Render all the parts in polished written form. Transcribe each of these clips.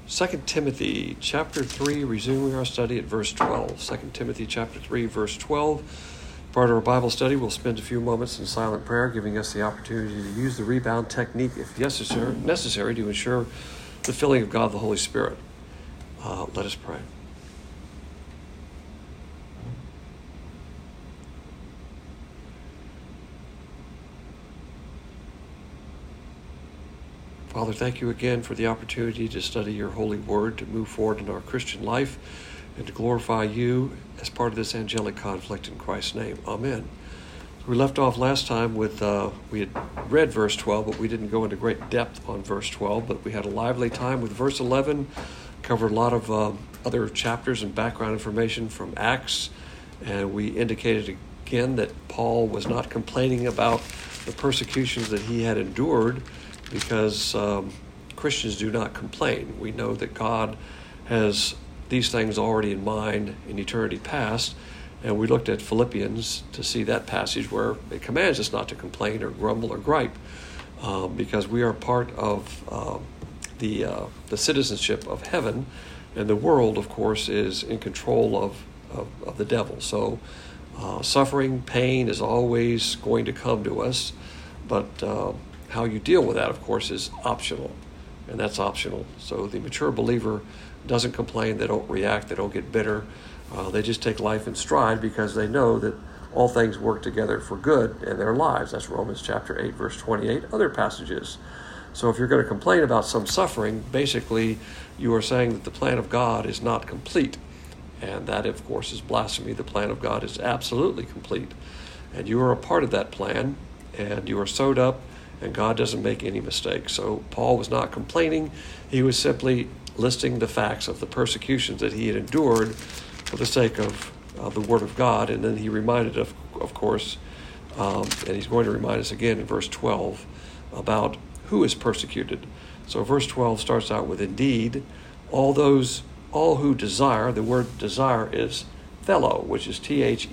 2 Timothy chapter 3, resuming our study at verse 12. 2 Timothy chapter 3, verse 12. Part of our Bible study, we'll spend a few moments in silent prayer, giving us the opportunity to use the rebound technique if necessary to ensure the filling of God the Holy Spirit. Let us pray. Father, thank you again for the opportunity to study your holy word, to move forward in our Christian life, and to glorify you as part of this angelic conflict in Christ's name. Amen. We left off last time with, we had read verse 12, but we didn't go into great depth on verse 12, but we had a lively time with verse 11, covered a lot of other chapters and background information from Acts, and we indicated again that Paul was not complaining about the persecutions that he had endured, because Christians do not complain. We know that God has these things already in mind in eternity past, and we looked at Philippians to see that passage where it commands us not to complain or grumble or gripe, because we are part of the citizenship of heaven, and the world, of course, is in control of the devil. So suffering, pain is always going to come to us, but how you deal with that, of course, is optional, and that's optional. So the mature believer doesn't complain, they don't react, they don't get bitter. They just take life in stride because they know that all things work together for good in their lives. That's Romans chapter 8, verse 28, other passages. So if you're going to complain about some suffering, basically you are saying that the plan of God is not complete. And that, of course, is blasphemy. The plan of God is absolutely complete. And you are a part of that plan, and you are sewed up, and God doesn't make any mistakes. So Paul was not complaining. He was simply listing the facts of the persecutions that he had endured for the sake of the Word of God. And then he reminded, of course, and he's going to remind us again in verse 12 about who is persecuted. So verse 12 starts out with, indeed, all who desire, the word desire is thelo, which is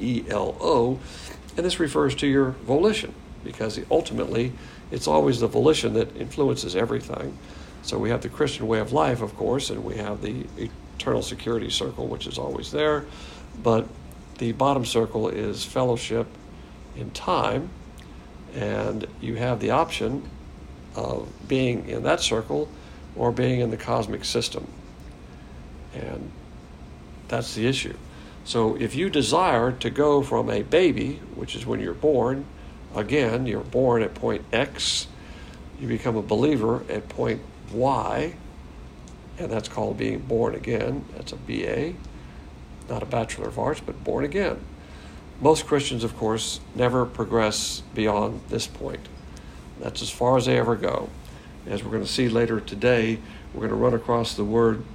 Thelo, and this refers to your volition, because ultimately it's always the volition that influences everything. So we have the Christian way of life, of course, and we have the eternal security circle, which is always there. But the bottom circle is fellowship in time, and you have the option of being in that circle or being in the cosmic system. And that's the issue. So if you desire to go from a baby, which is when you're born, again, you're born at point X, you become a believer at point Y, and that's called being born again. That's a BA, not a Bachelor of Arts, but born again. Most Christians, of course, never progress beyond this point. That's as far as they ever go. As we're going to see later today, we're going to run across the word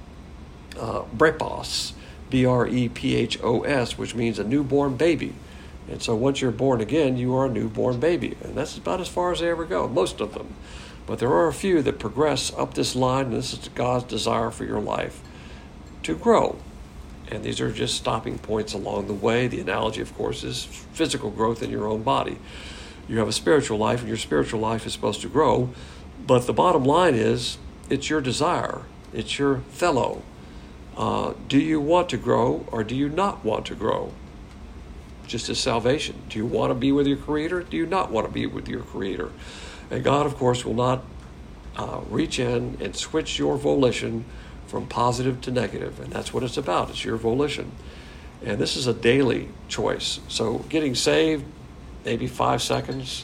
brepos, B-R-E-P-H-O-S, which means a newborn baby. And so once you're born again, you are a newborn baby. And that's about as far as they ever go, most of them. But there are a few that progress up this line, and this is God's desire for your life, to grow. And these are just stopping points along the way. The analogy, of course, is physical growth in your own body. You have a spiritual life, and your spiritual life is supposed to grow. But the bottom line is, it's your desire. It's your thelo. Do you want to grow, or do you not want to grow? Just as salvation. Do you want to be with your Creator? Do you not want to be with your Creator? And God, of course, will not reach in and switch your volition from positive to negative. And that's what it's about. It's your volition. And this is a daily choice. So getting saved, maybe 5 seconds.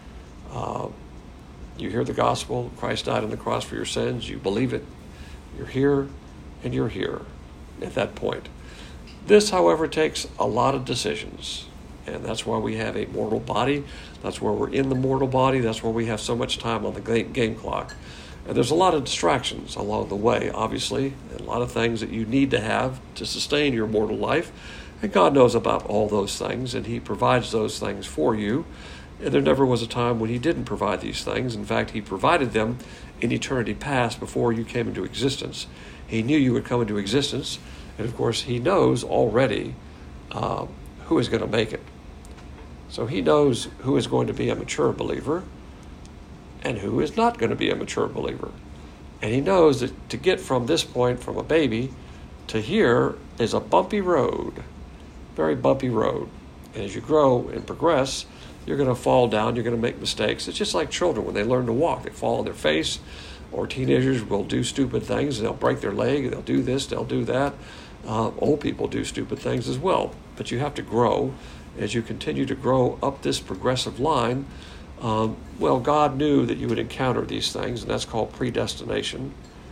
You hear the gospel. Christ died on the cross for your sins. You believe it. You're here, and you're here at that point. This, however, takes a lot of decisions, and that's why we have a mortal body. That's where we're in the mortal body. That's where we have so much time on the game clock. And there's a lot of distractions along the way, obviously, and a lot of things that you need to have to sustain your mortal life. And God knows about all those things, and He provides those things for you. And there never was a time when He didn't provide these things. In fact, He provided them in eternity past before you came into existence. He knew you would come into existence, and of course, He knows already who is going to make it. So He knows who is going to be a mature believer and who is not going to be a mature believer. And he knows that to get from this point, from a baby to here, is a bumpy road, very bumpy road. And as you grow and progress, you're going to fall down, you're going to make mistakes. It's just like children when they learn to walk. They fall on their face, or teenagers will do stupid things. They'll break their leg, they'll do this, they'll do that. Old people do stupid things as well. But you have to grow. As you continue to grow up this progressive line, well, God knew that you would encounter these things, and that's called predestination.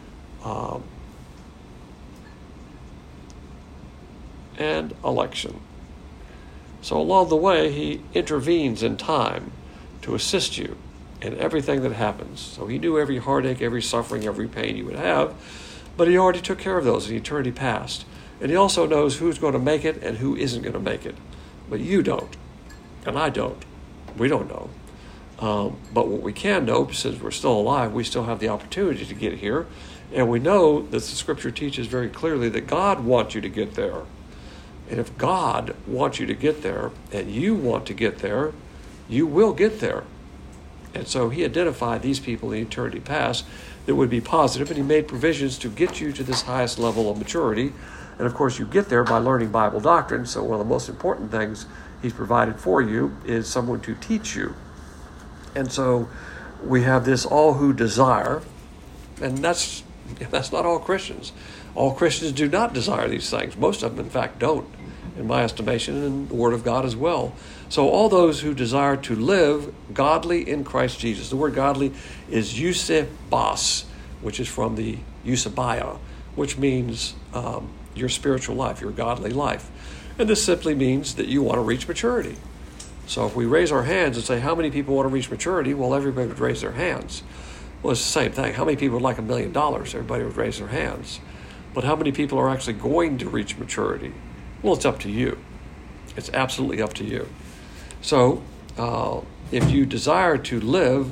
And election. So along the way, he intervenes in time to assist you in everything that happens. So he knew every heartache, every suffering, every pain you would have, but he already took care of those in eternity past. And he also knows who's going to make it and who isn't going to make it. But you don't, and I don't. We don't know. But what we can know, since we're still alive, we still have the opportunity to get here. And we know that the Scripture teaches very clearly that God wants you to get there. And if God wants you to get there, and you want to get there, you will get there. And so he identified these people in eternity past that would be positive, and he made provisions to get you to this highest level of maturity. And of course, you get there by learning Bible doctrine. So one of the most important things he's provided for you is someone to teach you. And so we have this all who desire, and that's not all Christians. All Christians do not desire these things. Most of them, in fact, don't, in my estimation, and the Word of God as well. So all those who desire to live godly in Christ Jesus. The word godly is eusebos, which is from the eusebia, which means your spiritual life, your godly life. And this simply means that you want to reach maturity. So if we raise our hands and say, how many people want to reach maturity? Well, everybody would raise their hands. Well, it's the same thing. How many people would like $1 million? Everybody would raise their hands. But how many people are actually going to reach maturity? Well, it's up to you. It's absolutely up to you. So if you desire to live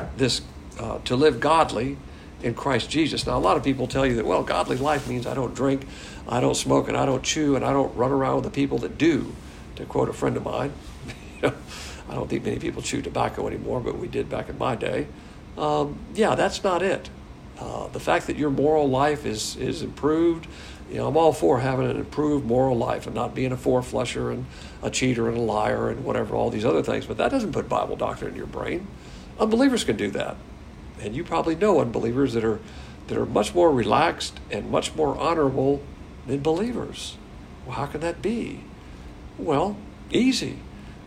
godly in Christ Jesus. Now, a lot of people tell you that, well, godly life means I don't drink, I don't smoke, and I don't chew, and I don't run around with the people that do, to quote a friend of mine. I don't think many people chew tobacco anymore, but we did back in my day. Yeah, that's not it. The fact that your moral life is improved, I'm all for having an improved moral life and not being a four-flusher and a cheater and a liar and whatever, all these other things, but that doesn't put Bible doctrine in your brain. Unbelievers can do that. And you probably know unbelievers that are much more relaxed and much more honorable than believers. Well, how can that be? Well, easy.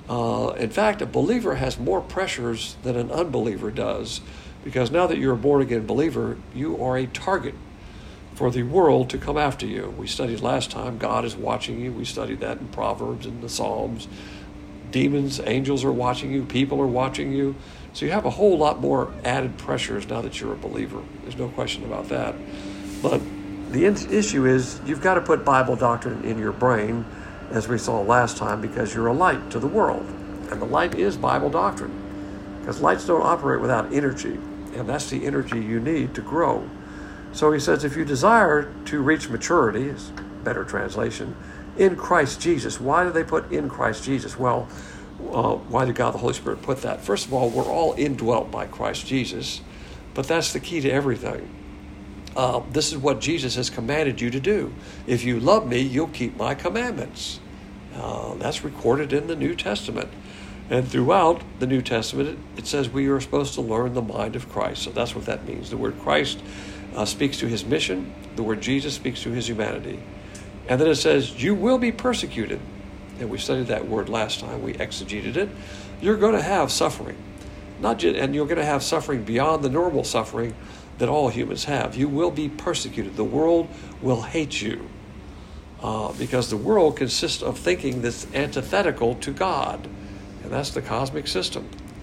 In fact, a believer has more pressures than an unbeliever does, because now that you're a born-again believer, you are a target for the world to come after you. We studied last time, God is watching you. We studied that in Proverbs and the Psalms. Demons, angels are watching you. People are watching you. So you have a whole lot more added pressures now that you're a believer. There's no question about that. But the issue is you've got to put Bible doctrine in your brain, as we saw last time, because you're a light to the world. And the light is Bible doctrine. Because lights don't operate without energy. And that's the energy you need to grow. So he says, if you desire to reach maturity, is better translation, in Christ Jesus. Why do they put in Christ Jesus? Well, why did God the Holy Spirit put that? First of all, we're all indwelt by Christ Jesus, but that's the key to everything. This is what Jesus has commanded you to do. If you love me, you'll keep my commandments. That's recorded in the New Testament. And throughout the New Testament, it says we are supposed to learn the mind of Christ. So that's what that means. The word Christ speaks to his mission. The word Jesus speaks to his humanity. And then it says, you will be persecuted. And we studied that word last time. We exegeted it. You're going to have suffering. And you're going to have suffering beyond the normal suffering that all humans have. You will be persecuted. The world will hate you. Because the world consists of thinking that's antithetical to God. And that's the cosmic system.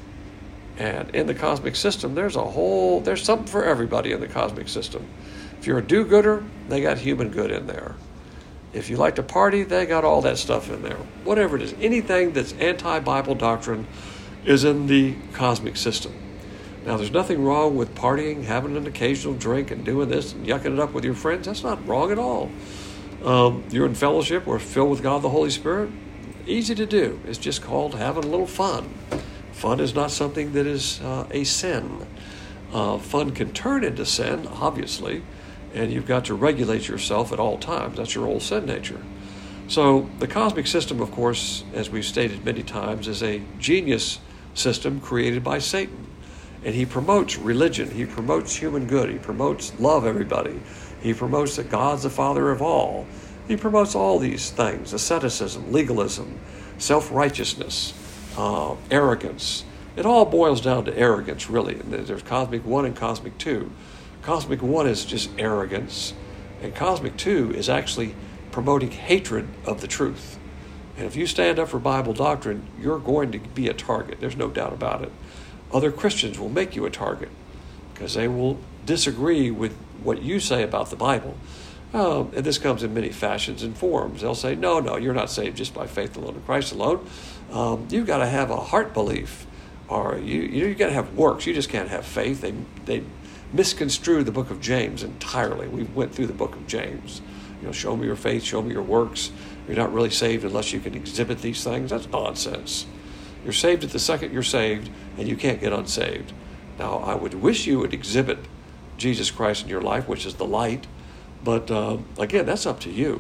And in the cosmic system, there's something for everybody in the cosmic system. If you're a do-gooder, they got human good in there. If you like to party, they got all that stuff in there. Whatever it is, anything that's anti-Bible doctrine is in the cosmic system. Now, there's nothing wrong with partying, having an occasional drink and doing this and yucking it up with your friends. That's not wrong at all. You're in fellowship or filled with God the Holy Spirit. Easy to do. It's just called having a little fun. Fun is not something that is a sin. Fun can turn into sin, obviously, and you've got to regulate yourself at all times. That's your old sin nature. So the cosmic system, of course, as we've stated many times, is a genius system created by Satan. And he promotes religion. He promotes human good. He promotes love everybody. He promotes that God's the Father of all. He promotes all these things: asceticism, legalism, self-righteousness, arrogance. It all boils down to arrogance, really. There's Cosmic 1 and Cosmic 2. Cosmic 1 is just arrogance, and Cosmic 2 is actually promoting hatred of the truth. And if you stand up for Bible doctrine, you're going to be a target. There's no doubt about it. Other Christians will make you a target because they will disagree with what you say about the Bible. And this comes in many fashions and forms. They'll say, no, you're not saved just by faith alone in Christ alone. You've got to have a heart belief, or you've got to have works. You just can't have faith. They misconstrue the book of James entirely. We went through the book of James. Show me your faith, show me your works. You're not really saved unless you can exhibit these things. That's nonsense. You're saved at the second you're saved, and you can't get unsaved. Now, I would wish you would exhibit Jesus Christ in your life, which is the light. But again, that's up to you.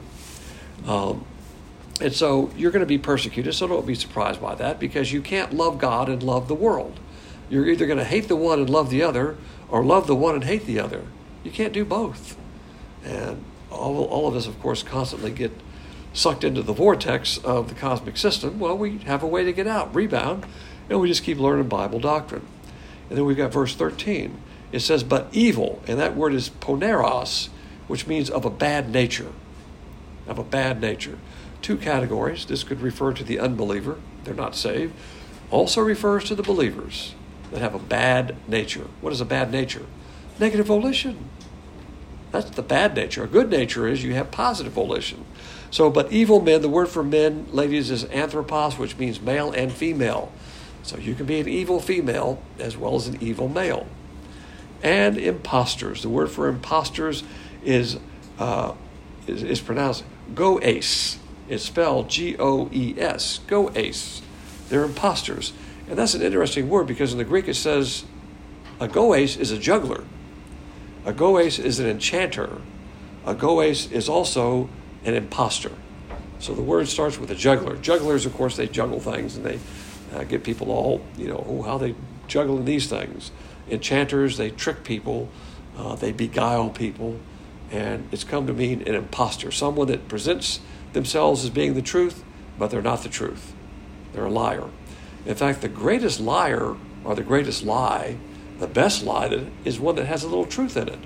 And so you're going to be persecuted, so don't be surprised by that, because you can't love God and love the world. You're either going to hate the one and love the other, or love the one and hate the other. You can't do both. And all of us, of course, constantly get sucked into the vortex of the cosmic system. Well, we have a way to get out, rebound, and we just keep learning Bible doctrine. And then we've got verse 13. It says, but evil, and that word is poneros, which means of a bad nature. Of a bad nature. Two categories. This could refer to the unbeliever. They're not saved. Also refers to the believers that have a bad nature. What is a bad nature? Negative volition. That's the bad nature. A good nature is you have positive volition. So, but evil men, the word for men, ladies, is anthropos, which means male and female. So you can be an evil female as well as an evil male. And imposters. The word for imposters is pronounced goes. It's spelled Goes. Goes. They're imposters. And that's an interesting word because in the Greek it says a goes is a juggler. A goes is an enchanter. A goes is also an imposter. So the word starts with a juggler. Jugglers, of course, they juggle things and they get people all, how they juggle in these things. Enchanters, they trick people. They beguile people. And it's come to mean an imposter. Someone that presents themselves as being the truth, but they're not the truth. They're a liar. In fact, the greatest liar, or the greatest lie, the best lie, is one that has a little truth in it.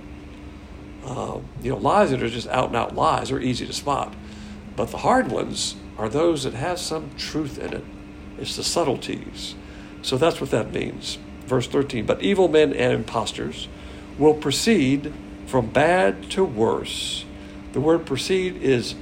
Lies that are just out and out lies are easy to spot. But the hard ones are those that have some truth in it. It's the subtleties. So that's what that means. Verse 13, but evil men and impostors will proceed from bad to worse. The word proceed is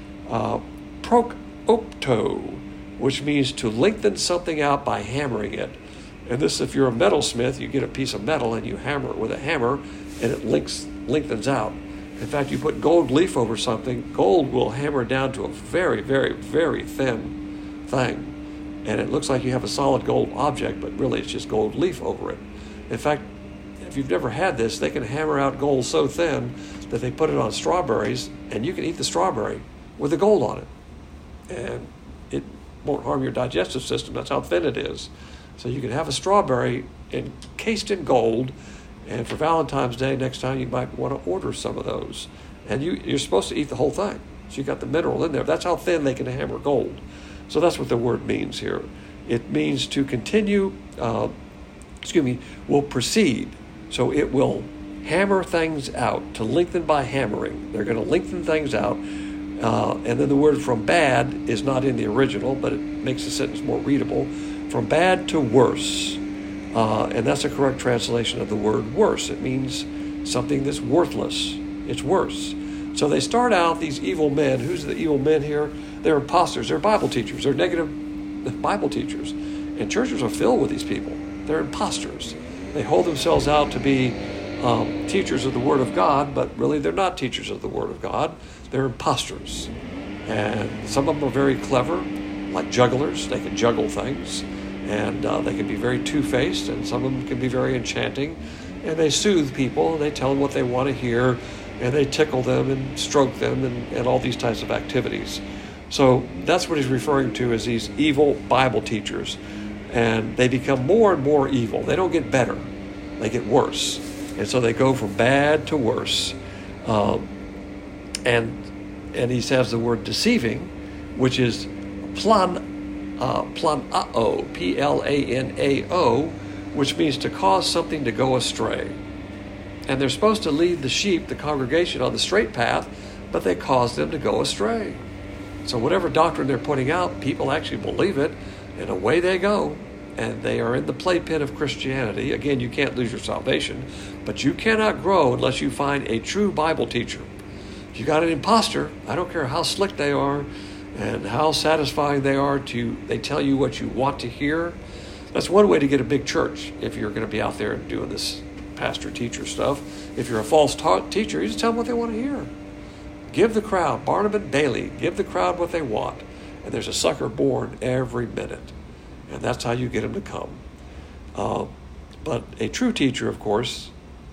prokopto, which means to lengthen something out by hammering it. And this, if you're a metalsmith, you get a piece of metal and you hammer it with a hammer, and it lengthens out. In fact, you put gold leaf over something, gold will hammer down to a very, very, very thin thing. And it looks like you have a solid gold object, but really it's just gold leaf over it. In fact, if you've never had this, they can hammer out gold so thin that they put it on strawberries, and you can eat the strawberry with the gold on it. And it won't harm your digestive system. That's how thin it is. So you can have a strawberry encased in gold, and for Valentine's Day next time you might want to order some of those. And you're supposed to eat the whole thing. So you got the mineral in there. That's how thin they can hammer gold. So that's what the word means here. It means to continue, will proceed. So it will hammer things out, to lengthen by hammering. They're going to lengthen things out. And then the word from bad is not in the original, but it makes the sentence more readable. From bad to worse. And that's a correct translation of the word worse. It means something that's worthless. It's worse. So they start out, these evil men. Who's the evil men here? They're imposters. They're Bible teachers. They're negative Bible teachers. And churches are filled with these people. They're imposters. They hold themselves out to be teachers of the Word of God, but really they're not teachers of the Word of God. They're imposters. And some of them are very clever, like jugglers. They can juggle things. And they can be very two-faced, and some of them can be very enchanting. and they soothe people, and they tell them what they want to hear, and they tickle them and stroke them and all these types of activities. So that's what he's referring to as these evil Bible teachers. And they become more and more evil. They don't get better. They get worse. And so they go from bad to worse. And he says the word deceiving, which is planao, Planao, which means to cause something to go astray. And they're supposed to lead the sheep, the congregation, on the straight path, but they cause them to go astray. So whatever doctrine they're putting out, people actually believe it, and away they go. And they are in the playpen of Christianity. Again, you can't lose your salvation, but you cannot grow unless you find a true Bible teacher. If you got an imposter, I don't care how slick they are and how satisfying they are, they tell you what you want to hear. That's one way to get a big church if you're going to be out there doing this pastor-teacher stuff. If you're a false teacher, you just tell them what they want to hear. Give the crowd, Barnabas Bailey, give the crowd what they want. And there's a sucker born every minute. And that's how you get them to come. But a true teacher, of course,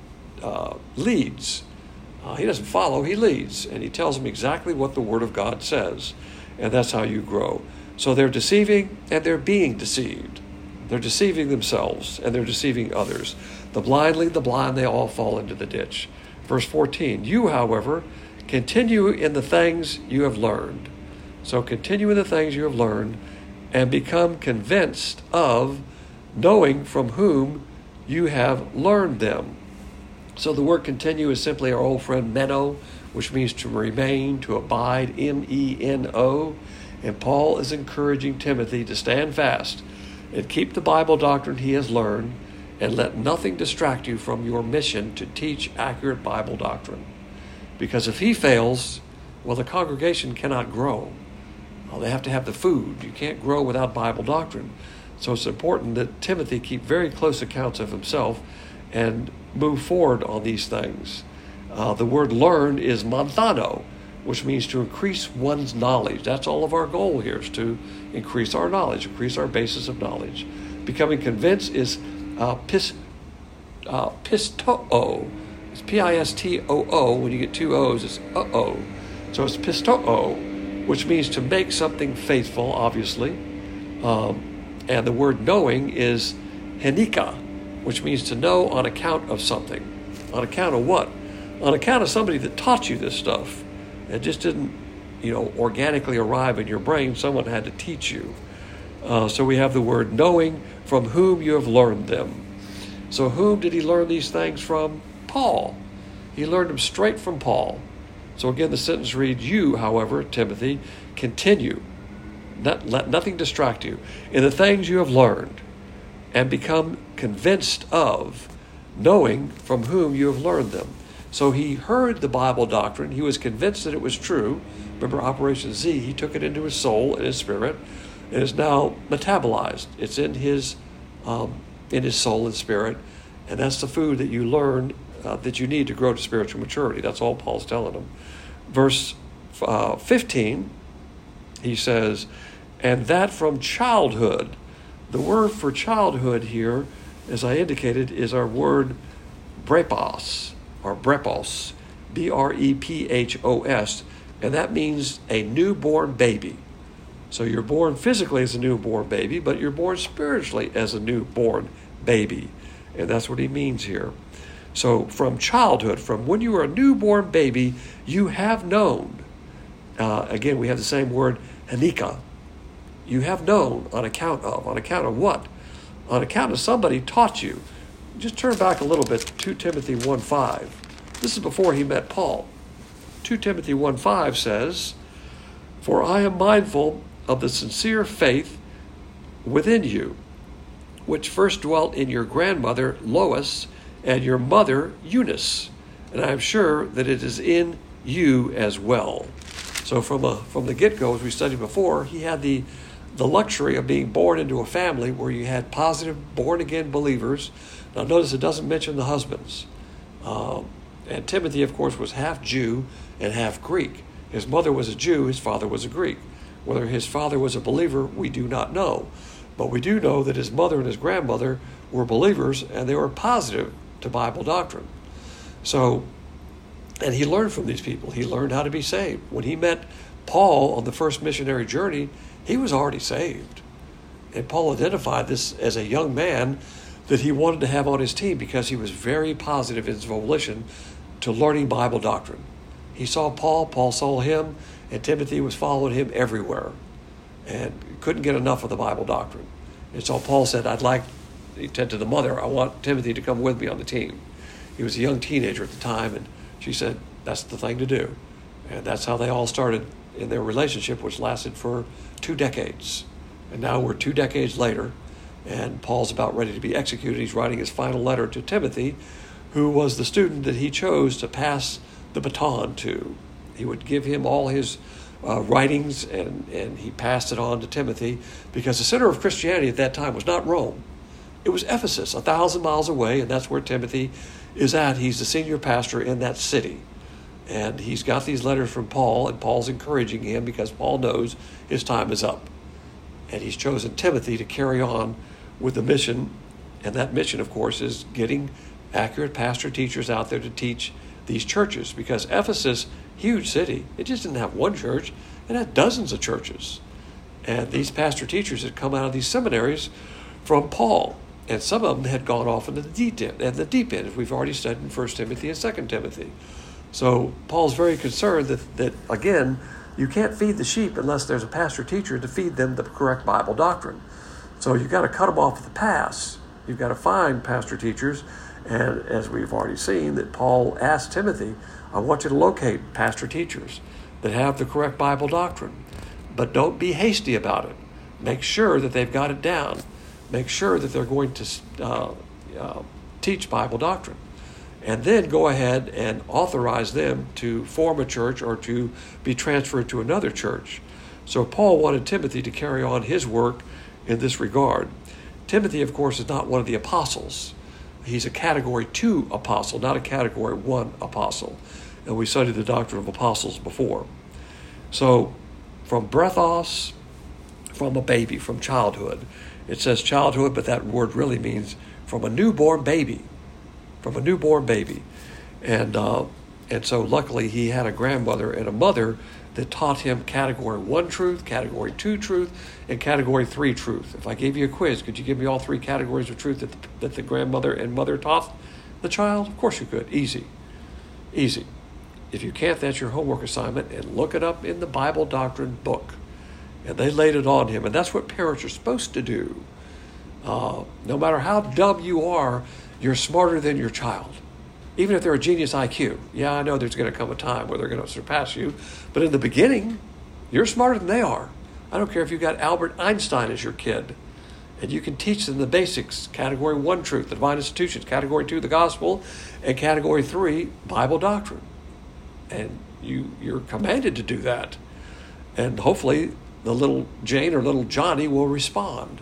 leads. He doesn't follow, he leads. And he tells them exactly what the Word of God says. And that's how you grow. So they're deceiving and they're being deceived. They're deceiving themselves and they're deceiving others. The blind lead the blind, they all fall into the ditch. Verse 14, you, however, continue in the things you have learned. So continue in the things you have learned and become convinced of knowing from whom you have learned them. So the word continue is simply our old friend meno, which means to remain, to abide, M-E-N-O. And Paul is encouraging Timothy to stand fast and keep the Bible doctrine he has learned, and let nothing distract you from your mission to teach accurate Bible doctrine. Because if he fails, well, the congregation cannot grow. Well, they have to have the food. You can't grow without Bible doctrine. So it's important that Timothy keep very close accounts of himself and move forward on these things. The word learn is manthano, which means to increase one's knowledge. That's all of our goal here, is to increase our knowledge, increase our basis of knowledge. Becoming convinced is pistoo. It's P-I-S-T-O-O. When you get two O's, it's uh-oh. So it's pistoo, which means to make something faithful, obviously. And the word knowing is henika, which means to know on account of something. On account of what? On account of somebody that taught you this stuff. It just didn't, organically arrive in your brain. Someone had to teach you. So we have the word knowing from whom you have learned them. So whom did he learn these things from? Paul. He learned them straight from Paul. So again, the sentence reads, you, however, Timothy, continue. Let nothing distract you in the things you have learned and become convinced of, knowing from whom you have learned them. So he heard the Bible doctrine. He was convinced that it was true. Remember Operation Z, he took it into his soul and his spirit. It is now metabolized. It's in his soul and spirit. And that's the food that you learn that you need to grow to spiritual maturity. That's all Paul's telling them. Verse 15, he says, and that from childhood. The word for childhood here, as I indicated, is our word brepos, or brepos, B-R-E-P-H-O-S, and that means a newborn baby. So you're born physically as a newborn baby, but you're born spiritually as a newborn baby. And that's what he means here. So from childhood, from when you were a newborn baby, you have known. Again, we have the same word, hanika. You have known on account of. On account of what? On account of somebody taught you. Just turn back a little bit to 2 Timothy 1:5. This is before he met Paul. 2 Timothy 1:5 says, for I am mindful of the sincere faith within you, which first dwelt in your grandmother Lois and your mother Eunice, and I am sure that it is in you as well. So from the get-go, as we studied before, he had the luxury of being born into a family where you had positive born-again believers. Now notice it doesn't mention the husbands. And Timothy, of course, was half Jew and half Greek. His mother was a Jew, his father was a Greek. Whether his father was a believer, we do not know. But we do know that his mother and his grandmother were believers, and they were positive to Bible doctrine. So, and he learned from these people. He learned how to be saved. When he met Paul on the first missionary journey, he was already saved. And Paul identified this as a young man that he wanted to have on his team because he was very positive in his volition to learning Bible doctrine. He saw Paul, Paul saw him, and Timothy was following him everywhere and couldn't get enough of the Bible doctrine. And so Paul said, he said to the mother, I want Timothy to come with me on the team. He was a young teenager at the time, and she said, that's the thing to do. And that's how they all started in their relationship, which lasted for 2 decades. And now we're 2 decades later, and Paul's about ready to be executed. He's writing his final letter to Timothy, who was the student that he chose to pass the baton to. He would give him all his writings, and he passed it on to Timothy, because the center of Christianity at that time was not Rome. It was Ephesus, 1,000 miles away, and that's where Timothy is at. He's the senior pastor in that city. And he's got these letters from Paul, and Paul's encouraging him because Paul knows his time is up. And he's chosen Timothy to carry on with the mission. And that mission, of course, is getting accurate pastor teachers out there to teach these churches. Because Ephesus, huge city, it just didn't have one church. It had dozens of churches. And these pastor teachers had come out of these seminaries from Paul. And some of them had gone off into the deep end, as we've already said in 1 Timothy and 2 Timothy. So Paul's very concerned that again, you can't feed the sheep unless there's a pastor teacher to feed them the correct Bible doctrine. So you've got to cut them off at the pass. You've got to find pastor teachers. And as we've already seen, that Paul asked Timothy, I want you to locate pastor teachers that have the correct Bible doctrine. But don't be hasty about it. Make sure that they've got it down. Make sure that they're going to teach Bible doctrine. And then go ahead and authorize them to form a church or to be transferred to another church. So Paul wanted Timothy to carry on his work in this regard. Timothy, of course, is not one of the apostles. He's a category 2 apostle, not a category 1 apostle. And we studied the doctrine of apostles before. So from breathos, from a baby, from childhood. It says childhood, but that word really means from a newborn baby. From a newborn baby. And so luckily he had a grandmother and a mother that taught him category 1 truth, category 2 truth, and category 3 truth. If I gave you a quiz, could you give me all 3 categories of truth that the grandmother and mother taught the child? Of course you could. Easy. If you can't, that's your homework assignment, and look it up in the Bible doctrine book. And they laid it on him, and that's what parents are supposed to do. No matter how dumb you are, you're smarter than your child. Even if they're a genius IQ. Yeah, I know there's going to come a time where they're going to surpass you. But in the beginning, you're smarter than they are. I don't care if you've got Albert Einstein as your kid. And you can teach them the basics. Category 1 truth, the divine institutions. Category 2, the gospel. And category 3, Bible doctrine. And you're commanded to do that. And hopefully the little Jane or little Johnny will respond.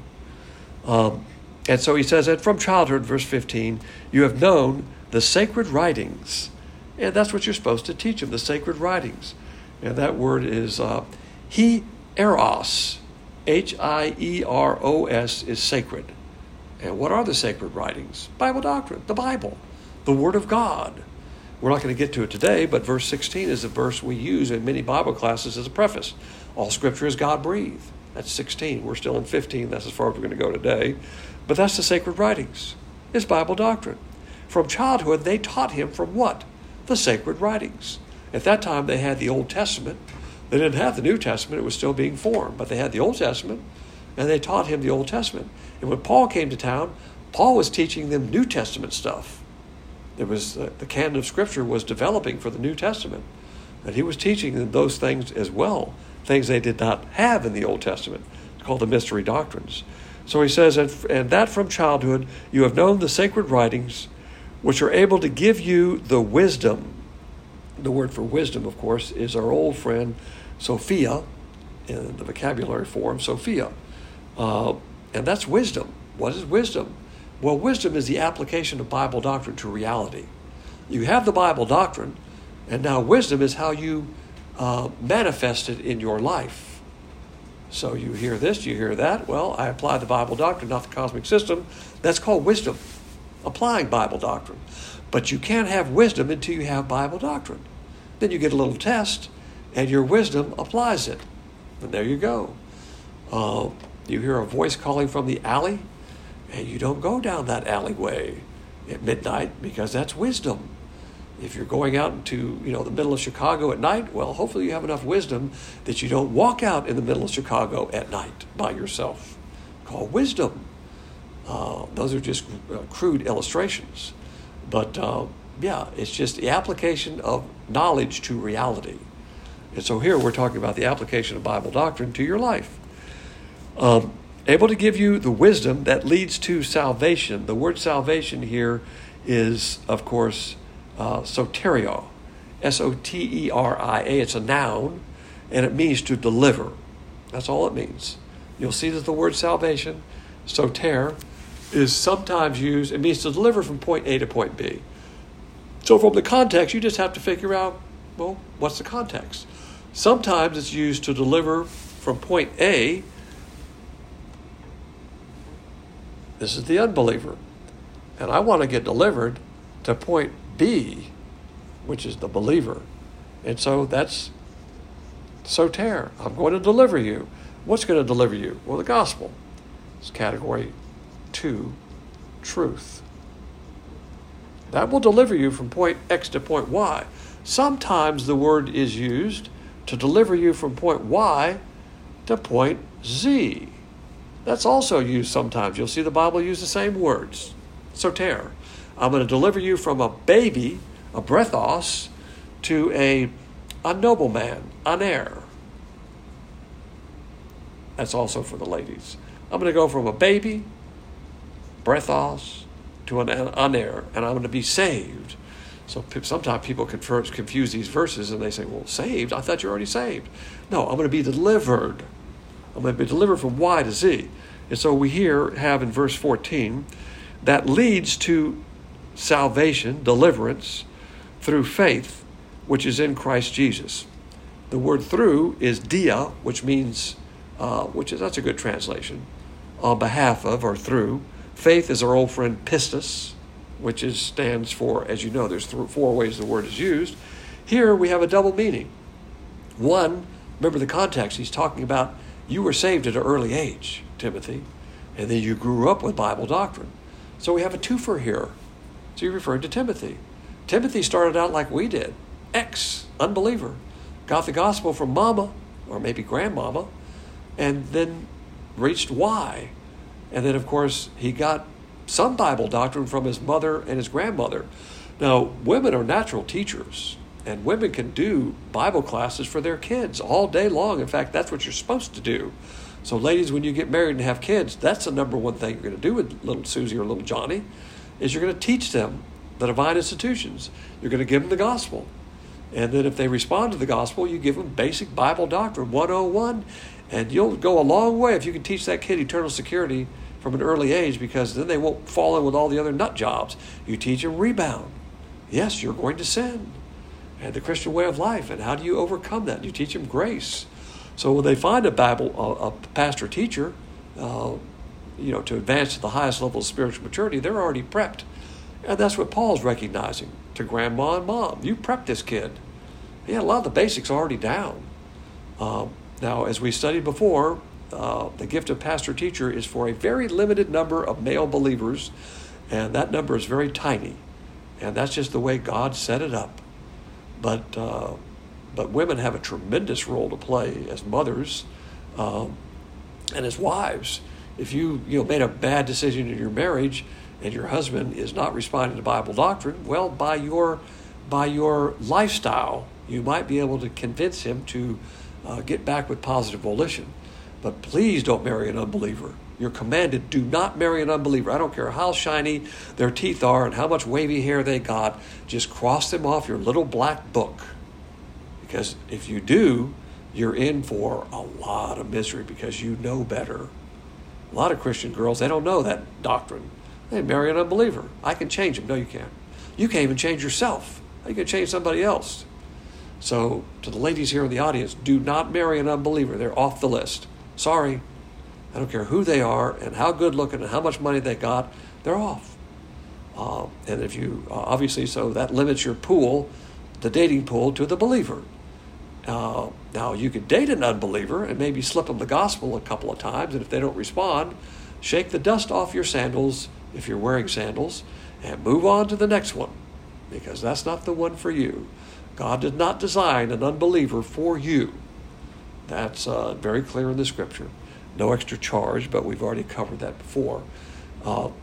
And so he says that from childhood, verse 15, you have known the sacred writings. And that's what you're supposed to teach them, the sacred writings. And that word is hieros. Hieros is sacred. And what are the sacred writings? Bible doctrine, the Bible, the Word of God. We're not going to get to it today, but verse 16 is a verse we use in many Bible classes as a preface. All Scripture is God-breathed. That's 16. We're still in 15. That's as far as we're going to go today. But that's the sacred writings. It's Bible doctrine. From childhood, they taught him from what? The sacred writings. At that time, they had the Old Testament. They didn't have the New Testament. It was still being formed. But they had the Old Testament, and they taught him the Old Testament. And when Paul came to town, Paul was teaching them New Testament stuff. There was the canon of Scripture was developing for the New Testament. And he was teaching them those things as well, things they did not have in the Old Testament. It's called the mystery doctrines. So he says, and that from childhood you have known the sacred writings, which are able to give you the wisdom. The word for wisdom, of course, is our old friend Sophia, in the vocabulary form, Sophia. And that's wisdom. What is wisdom? Well, wisdom is the application of Bible doctrine to reality. You have the Bible doctrine, and now wisdom is how you manifest it in your life. So you hear this, you hear that. Well, I apply the Bible doctrine, not the cosmic system. That's called wisdom. applying Bible doctrine. But you can't have wisdom until you have Bible doctrine. Then you get a little test, and your wisdom applies it. And there you go. You hear a voice calling from the alley, and you don't go down that alleyway at midnight because that's wisdom. If you're going out into the middle of Chicago at night, well, hopefully you have enough wisdom that you don't walk out in the middle of Chicago at night by yourself. Called wisdom. Those are just crude illustrations. But it's just the application of knowledge to reality. And so here we're talking about the application of Bible doctrine to your life. Able to give you the wisdom that leads to salvation. The word salvation here is, of course, soteria, S-O-T-E-R-I-A. It's a noun, and it means to deliver. That's all it means. You'll see that the word salvation, soter, is sometimes used, it means to deliver from point A to point B. So from the context, you just have to figure out, well, what's the context? Sometimes it's used to deliver from point A. This is the unbeliever. And I want to get delivered to point B, which is the believer. And so that's soter. I'm going to deliver you. What's going to deliver you? Well, the gospel. It's category 2, truth. That will deliver you from point X to point Y. Sometimes the word is used to deliver you from point Y to point Z. That's also used sometimes. You'll see the Bible use the same words. Soter. I'm going to deliver you from a baby, a breathos, to a nobleman, an heir. That's also for the ladies. I'm going to go from a baby, breathos, to an heir, and I'm going to be saved. So sometimes people confuse these verses, and they say, well, saved? I thought you're already saved. No, I'm going to be delivered. I'm going to be delivered from Y to Z. And so we here have in verse 14, that leads to salvation, deliverance, through faith, which is in Christ Jesus. The word through is dia, which means, that's a good translation, on behalf of or through. Faith is our old friend pistis, which stands for, as you know, there's 4 ways the word is used. Here we have a double meaning. One, remember the context, he's talking about you were saved at an early age, Timothy, and then you grew up with Bible doctrine. So we have a twofer here. So you're referring to Timothy. Timothy started out like we did, unbeliever, got the gospel from mama, or maybe grandmama, and then reached Y. And then, of course, he got some Bible doctrine from his mother and his grandmother. Now, women are natural teachers, and women can do Bible classes for their kids all day long. In fact, that's what you're supposed to do. So, ladies, when you get married and have kids, that's the number one thing you're going to do with little Susie or little Johnny, is you're going to teach them the divine institutions. You're going to give them the gospel. And then if they respond to the gospel, you give them basic Bible doctrine 101, and you'll go a long way if you can teach that kid eternal security from an early age, because then they won't fall in with all the other nut jobs. You teach them rebound. Yes, you're going to sin. And the Christian way of life, and how do you overcome that? You teach them grace. So when they find a pastor teacher, to advance to the highest level of spiritual maturity, they're already prepped. And that's what Paul's recognizing to grandma and mom. You prepped this kid. He had a lot of the basics already down. Now, as we studied before, the gift of pastor-teacher is for a very limited number of male believers, and that number is very tiny. And that's just the way God set it up. But women have a tremendous role to play as mothers and as wives. If you made a bad decision in your marriage and your husband is not responding to Bible doctrine, well, by your lifestyle, you might be able to convince him to get back with positive volition. But please don't marry an unbeliever. You're commanded, do not marry an unbeliever. I don't care how shiny their teeth are and how much wavy hair they got. Just cross them off your little black book. Because if you do, you're in for a lot of misery because you know better. A lot of Christian girls, they don't know that doctrine. They marry an unbeliever. I can change him. No, you can't. You can't even change yourself. How you can change somebody else? So to the ladies here in the audience, do not marry an unbeliever. They're off the list. Sorry. I don't care who they are and how good looking and how much money they got. They're off. And if you, obviously, so that limits your pool, the dating pool, to the believer. Now, you could date an unbeliever and maybe slip them the gospel a couple of times, and if they don't respond, shake the dust off your sandals, if you're wearing sandals, and move on to the next one, because that's not the one for you. God did not design an unbeliever for you. That's very clear in the Scripture. No extra charge, but we've already covered that before. And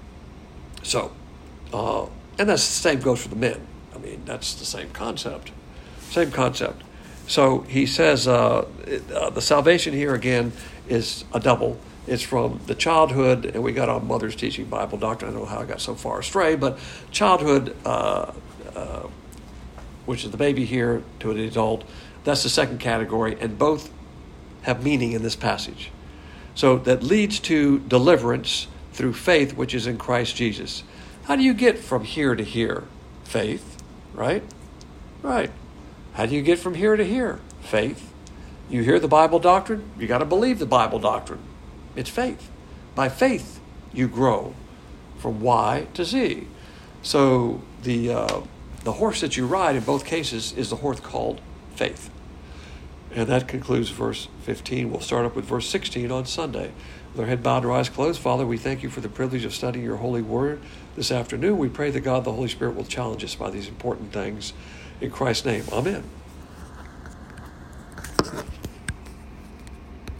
that's the same goes for the men. I mean, that's the same concept. Same concept. So he says the salvation here again is a double. It's from the childhood, and we got on Mother's Teaching Bible Doctrine. I don't know how I got so far astray, but childhood, which is the baby here, to the adult, that's the second category, and both have meaning in this passage. So that leads to deliverance through faith, which is in Christ Jesus. How do you get from here to here? Faith, right? Right. How do you get from here to here? Faith. You hear the Bible doctrine, you got to believe the Bible doctrine. It's faith. By faith, you grow from Y to Z. So the horse that you ride in both cases is the horse called faith. And that concludes verse 15. We'll start up with verse 16 on Sunday. With our head bowed and our eyes closed, Father, we thank you for the privilege of studying your holy word this afternoon. We pray that God, the Holy Spirit, will challenge us by these important things. In Christ's name, amen.